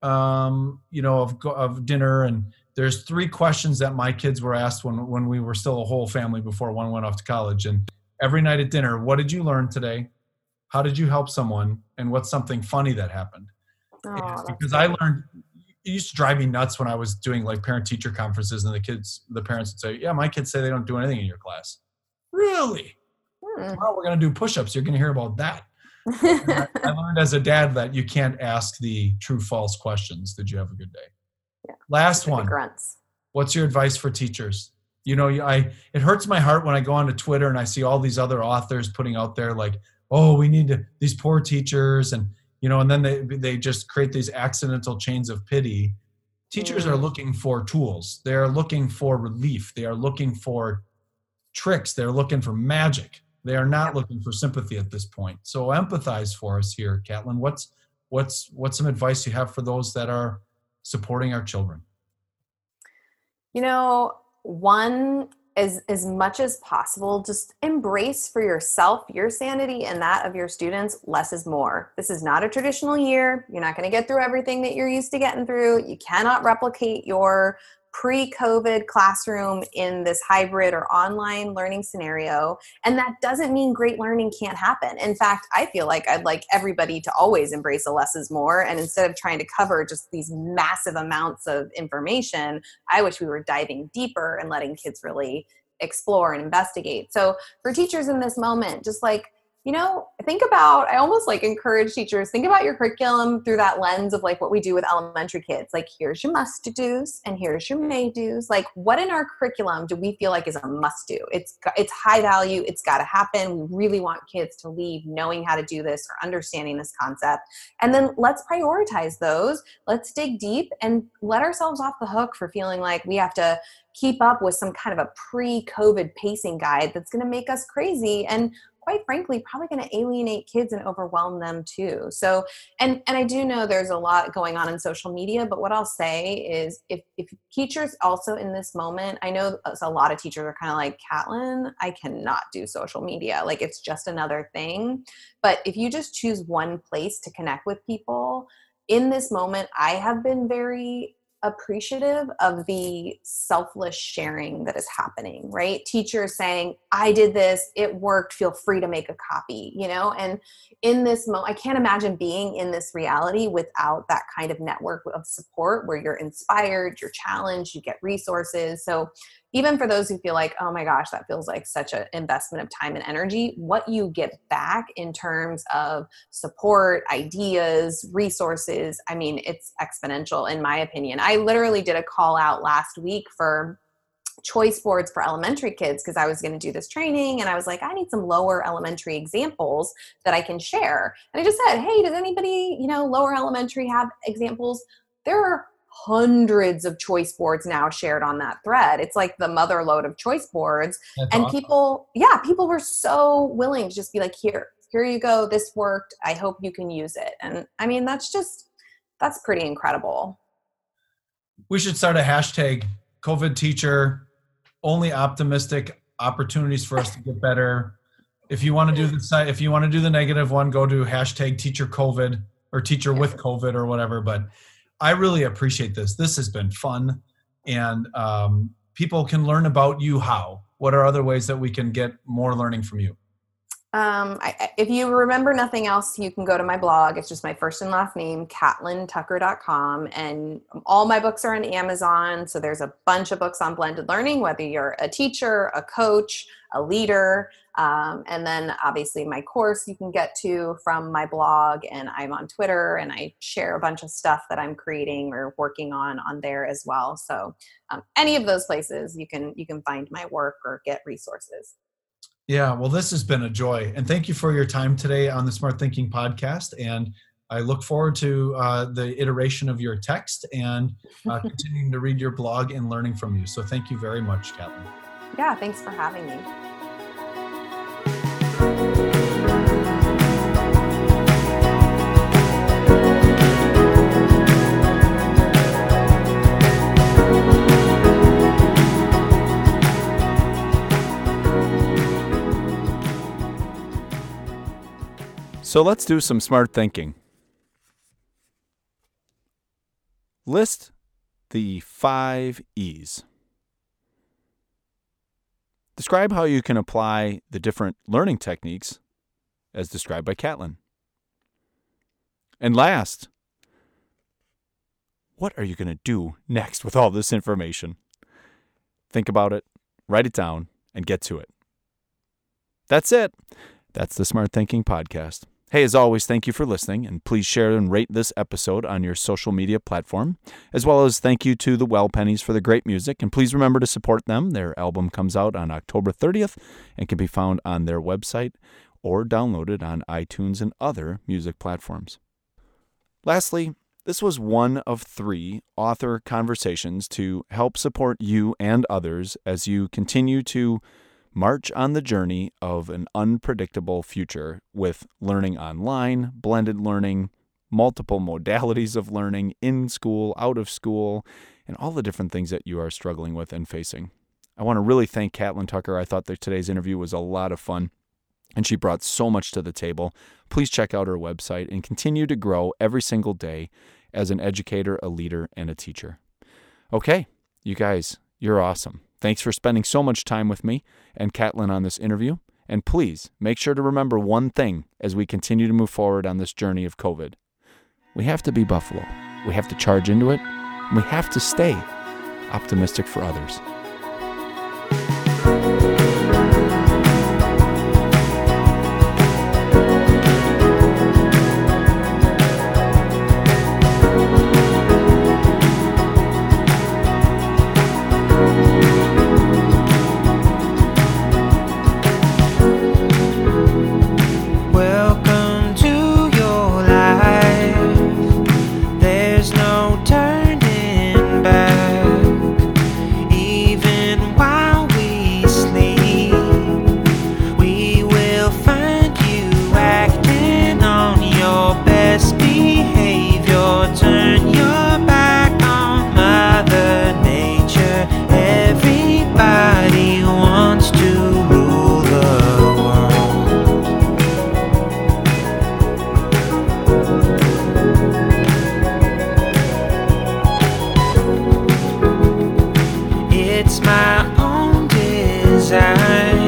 of dinner. And there's 3 questions that my kids were asked when we were still a whole family before one went off to college. And every night at dinner, what did you learn today? How did you help someone? And what's something funny that happened? Because I learned, it used to drive me nuts when I was doing like parent-teacher conferences and the parents would say, "Yeah, my kids say they don't do anything in your class." Really? Tomorrow we're going to do push-ups. You're going to hear about that. I learned as a dad that you can't ask the true-false questions. Did you have a good day? Yeah. Last one. Grunts. What's your advice for teachers? It hurts my heart when I go onto Twitter and I see all these other authors putting out there like, "Oh, we need these poor teachers," and then they just create these accidental chains of pity. Teachers are looking for tools. They are looking for relief. They are looking for tricks. They're looking for magic. They are not looking for sympathy at this point. So empathize for us here, Catlin. What's some advice you have for those that are supporting our children? One, as much as possible, just embrace for yourself, your sanity and that of your students, less is more. This is not a traditional year. You're not going to get through everything that you're used to getting through. You cannot replicate your pre-COVID classroom in this hybrid or online learning scenario. And that doesn't mean great learning can't happen. In fact, I feel like I'd like everybody to always embrace a less is more. And instead of trying to cover just these massive amounts of information, I wish we were diving deeper and letting kids really explore and investigate. So for teachers in this moment, just like, I almost like encourage teachers, think about your curriculum through that lens of like what we do with elementary kids. Like, here's your must-dos and here's your may-dos. Like, what in our curriculum do we feel like is a must-do? It's high value. It's got to happen. We really want kids to leave knowing how to do this or understanding this concept. And then let's prioritize those. Let's dig deep and let ourselves off the hook for feeling like we have to keep up with some kind of a pre-COVID pacing guide that's going to make us crazy and, quite frankly, probably going to alienate kids and overwhelm them too. So, and I do know there's a lot going on in social media, but what I'll say is if teachers also in this moment, I know a lot of teachers are kind of like, "Catlin, I cannot do social media. Like, it's just another thing." But if you just choose one place to connect with people in this moment, I have been very appreciative of the selfless sharing that is happening, right? Teachers saying, "I did this, it worked, feel free to make a copy," and in this moment, I can't imagine being in this reality without that kind of network of support where you're inspired, you're challenged, you get resources. So even for those who feel like, "Oh my gosh, that feels like such an investment of time and energy," what you get back in terms of support, ideas, resources, I mean, it's exponential in my opinion. I literally did a call out last week for choice boards for elementary kids because I was going to do this training and I was like, I need some lower elementary examples that I can share. And I just said, "Hey, does anybody, lower elementary have examples?" There are hundreds of choice boards now shared on that thread. It's like the mother lode of choice boards. That's and awesome. people were so willing to just be like, here you go. This worked. I hope you can use it. And I mean, that's pretty incredible. We should start a hashtag, COVID teacher, only optimistic opportunities for us to get better. If you want to do the negative one, go to hashtag teacher COVID or teacher with COVID or whatever. But I really appreciate this. This has been fun. And people can learn about you how? what are other ways that we can get more learning from you? If you remember nothing else, you can go to my blog. It's just my first and last name, CatlinTucker.com. And all my books are on Amazon. So there's a bunch of books on blended learning, whether you're a teacher, a coach, a leader. And then obviously my course you can get to from my blog, and I'm on Twitter and I share a bunch of stuff that I'm creating or working on there as well. So any of those places you can find my work or get resources. Yeah, well, this has been a joy. And thank you for your time today on the Smart Thinking Podcast. And I look forward to the iteration of your text and continuing to read your blog and learning from you. So thank you very much, Catlin. Yeah, thanks for having me. So let's do some smart thinking. List the 5 E's. Describe how you can apply the different learning techniques as described by Catlin. And last, what are you going to do next with all this information? Think about it, write it down, and get to it. That's it. That's the Smart Thinking Podcast. Hey, as always, thank you for listening, and please share and rate this episode on your social media platform, as well as thank you to the Well Pennies for the great music, and please remember to support them. Their album comes out on October 30th and can be found on their website or downloaded on iTunes and other music platforms. Lastly, this was one of 3 author conversations to help support you and others as you continue to march on the journey of an unpredictable future with learning online, blended learning, multiple modalities of learning, in school, out of school, and all the different things that you are struggling with and facing. I want to really thank Catlin Tucker. I thought that today's interview was a lot of fun, and she brought so much to the table. Please check out her website and continue to grow every single day as an educator, a leader, and a teacher. Okay, you guys, you're awesome. Thanks for spending so much time with me and Catlin on this interview. And please make sure to remember one thing as we continue to move forward on this journey of COVID. We have to be Buffalo. We have to charge into it. And we have to stay optimistic for others. It's my own design.